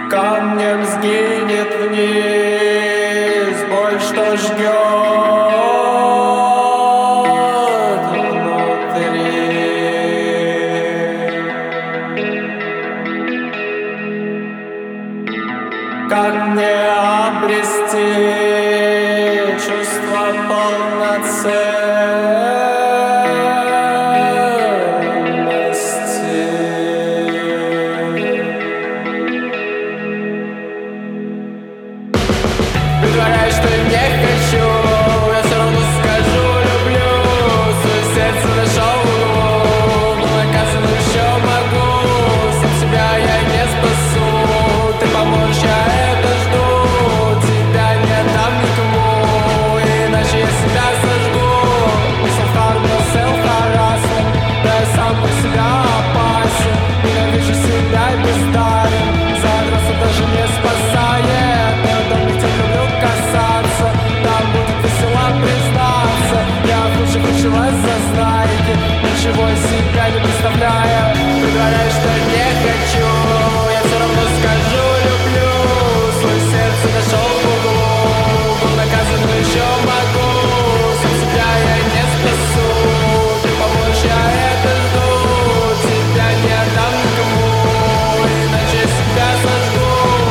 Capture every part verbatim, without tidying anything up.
Камнем сгинет вниз боль, что ждет внутри. Как мне обрести чувство полноценности? Притворяюсь, что и не хочу, я все равно скажу люблю. Свое сердце нашел в углу, но наказан еще могу. Сам себя я не спасу, ты поможешь, я это жду. Тебя не отдам никому, иначе я себя сожгу. Self-harm, но self-harassment, да я сам по себя опасен. Ненавижу себя и бездарен, задраться даже не спасает. Ничего из себя не представляя, притворяюсь, что не хочу. Я все равно скажу люблю. Свое сердце нашел в углу, был наказан, но еще могу. Сам себя я не спасу, ты поможешь, я это жду. Тебя не отдам никому, иначе я себя сожгу.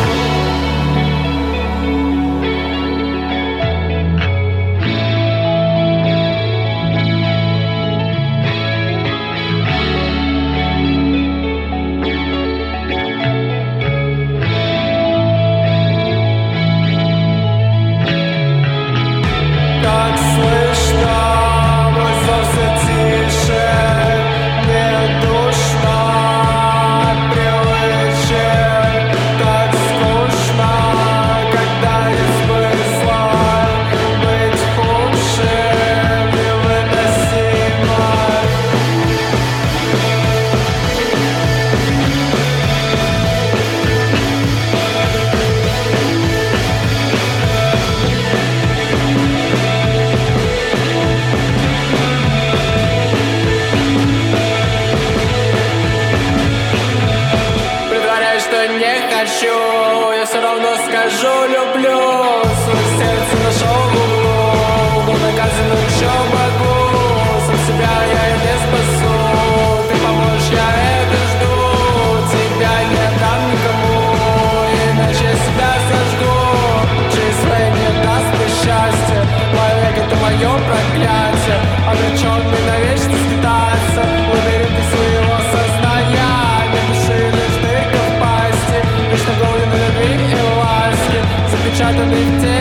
Я все равно скажу люблю. Свое сердце нашел в углу, был наказан, но еще могу. Сам себя я и не спасу, ты поможешь, я это жду. Тебя не отдам никому, иначе я себя сожгу. Жизнь своей не даст мне счастья, век — это мое проклятие. Обреченный навечно скитаться в лабиринте своего сознания. Не души, лишь дырка в пасти, вечно голый на любви и ласки, запечатанный в теле.